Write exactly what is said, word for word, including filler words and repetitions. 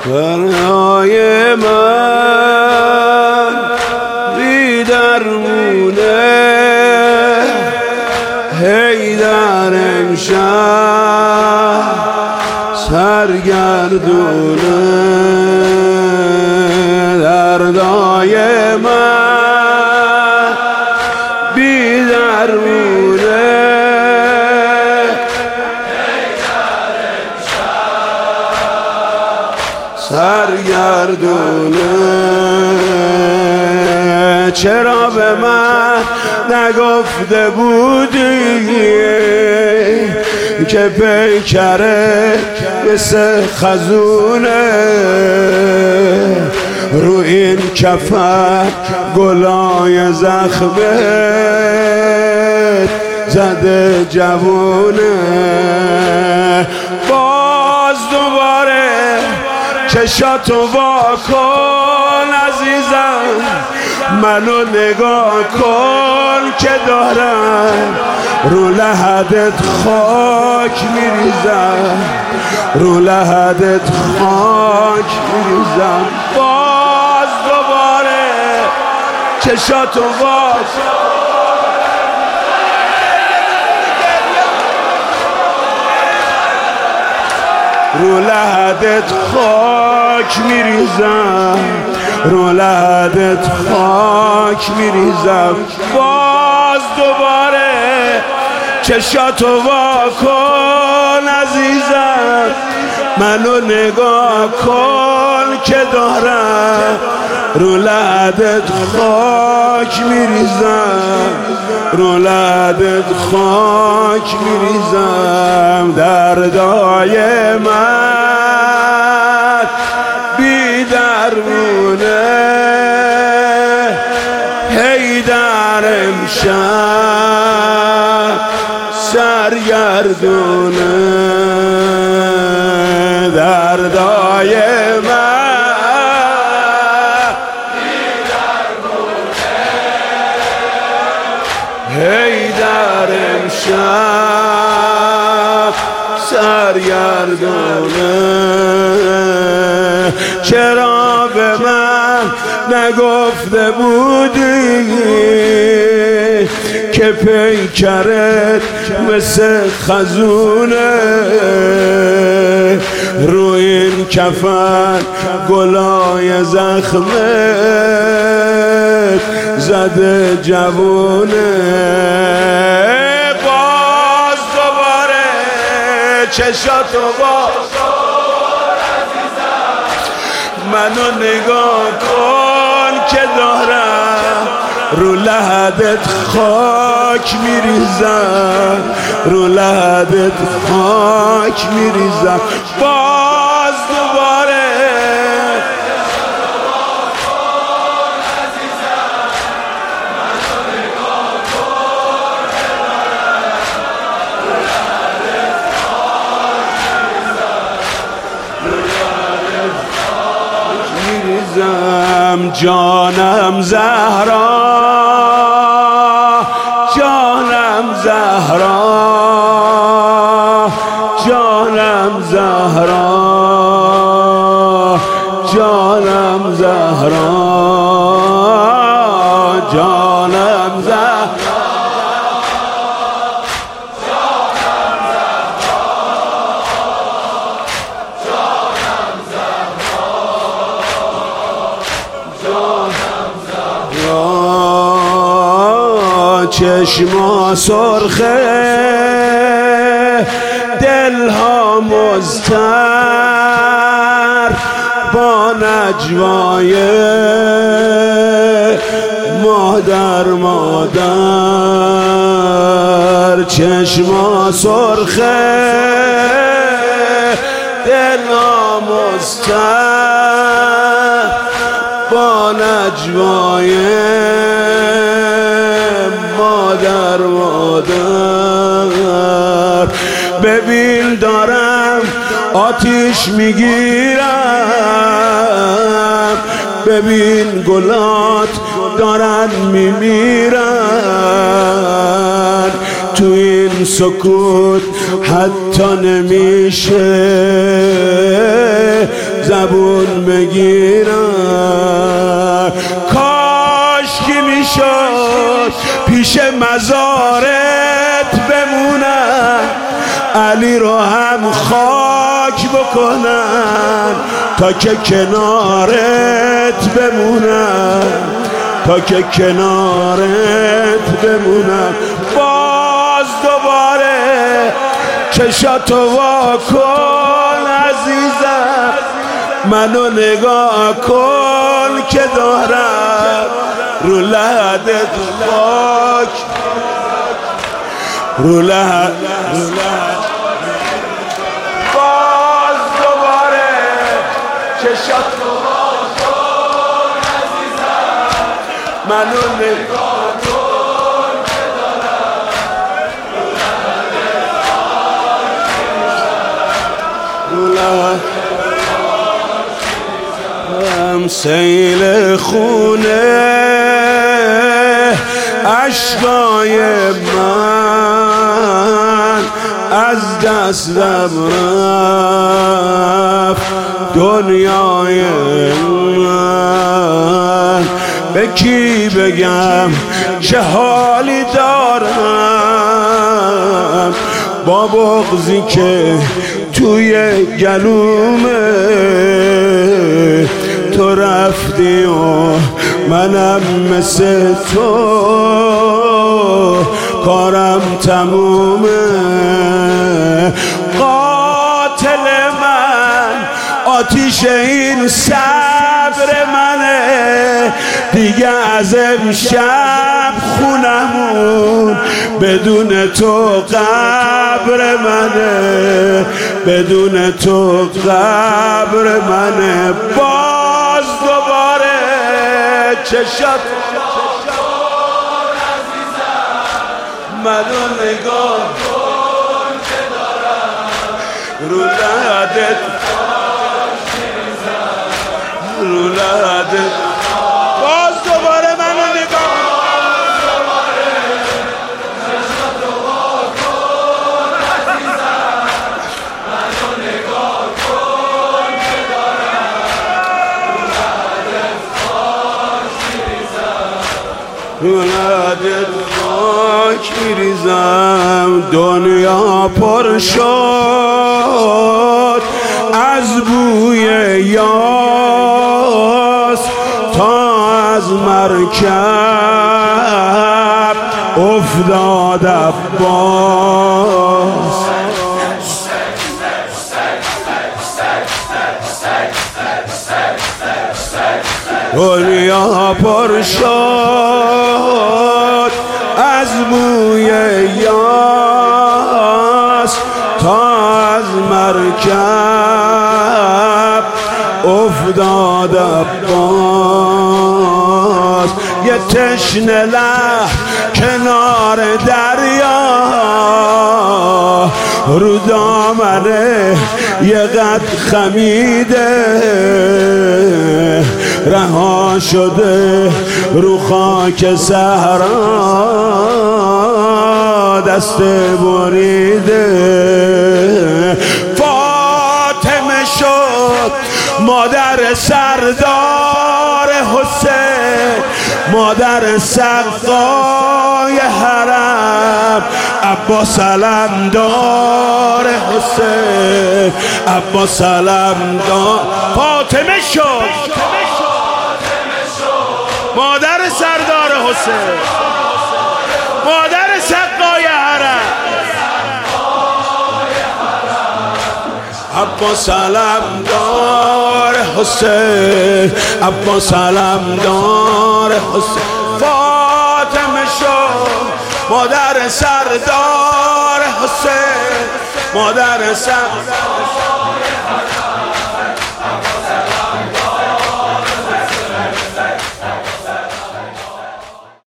برای من بی درمونه هی در امشب سرگردونه دردای من بی درمونه سرگردونه چرا به من نگفته بودی که پیکره مثل خزونه رو این کفن گلای زخمت زده جوونه باز دوباره چشاتو وا کن عزیزم منو نگاه کن که دارم رو لحدت خاک میریزم رو لحدت خاک میریزم باز دوباره چشاتو وا رو لحدت خاک میریزم رو لحدت خاک میریزم باز دوباره چشاتو وا کن عزیزم منو نگاه کن که دارم رو لحدت خاک میریزم رو لحدت خاک میریزم دردای من بی درمونه هی در امشب سرگردونه دردای من بی درمونه هی در امشب سرگردونه چرا به من نگفته بودی که پیکرت مثل خزونه رو این کفن گلای زخمت زده جوونه باز دوباره چشاتو باز منو نگاه کن که دارم رو لحدت خاک میریزم رو لحدت خاک میریزم باز دوباره جانم زهرا جانم زهرا جانم زهرا جانم زهرا جانم زهرا چشما سرخه دلها مضطر با نجوای مادر مادر چشما سرخه دلها مضطر با نجوای مادر مادر ببین دارم آتیش میگیرم ببین گلات دارن میمیرن تو این سکوت حتی نمیشه زبون بگیرم. کاش که میشد پیش مزارت بمونم، علی رو هم خاک بکنن تا که کنارت بمونم، تا که کنارت بمونم. باز دوباره چشاتو وا کن عزیزم، منو نگاه کن که دارم رو لحدت خاک، رو لحد. باز دوباره چشاتو وا کن عزیزم، منو نگاه کن که دارم رو لحدت خاک، رو لحد. هم سیل خونه عشقای من از دستم رفت، دنیای من به کی بگم چه حالی دارم، با بغضی که توی گلومه تو رفتی و منم مثل تو کارم تمومه. قاتل من آتیش این صبر منه، دیگه از امشب خونمون بدون تو قبر منه، بدون تو قبر منه. باز دوباره چشات منو نگاه کن که دارم رو لحدت، رو لحدت. باز دوباره منو نگاه رو لحدت خاک میریزم. دنیا پر شد از بوی یاس، تا از مرکب افتاد عباس. دنیا پر شد از بوی یاس، تا از مرکب افتاد عباس. یه تشنه له کنار دریا، رو دامنه یه قد خمیده، رها شده رو خاک صحرا دست بریده. فاطمه شد مادر سردار حسین، مادر سقای حرم، عباس علمدار حسین، عباس علمدار. فاطمه شد مادر سردار حسین، مادر سقای حرم، عباس علمدار حسین، عباس علمدار حسین. فاطمه شد مادر سردار حسین، مادر سردار